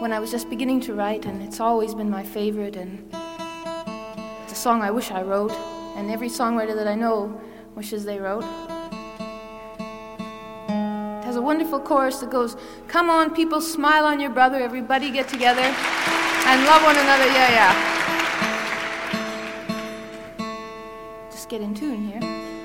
when I was just beginning to write, and it's always been my favorite, and it's a song I wish I wrote, and every songwriter that I know wishes they wrote. It has a wonderful chorus that goes, "Come on, people, smile on your brother, everybody get together and love one another, yeah, yeah." Just get in tune here.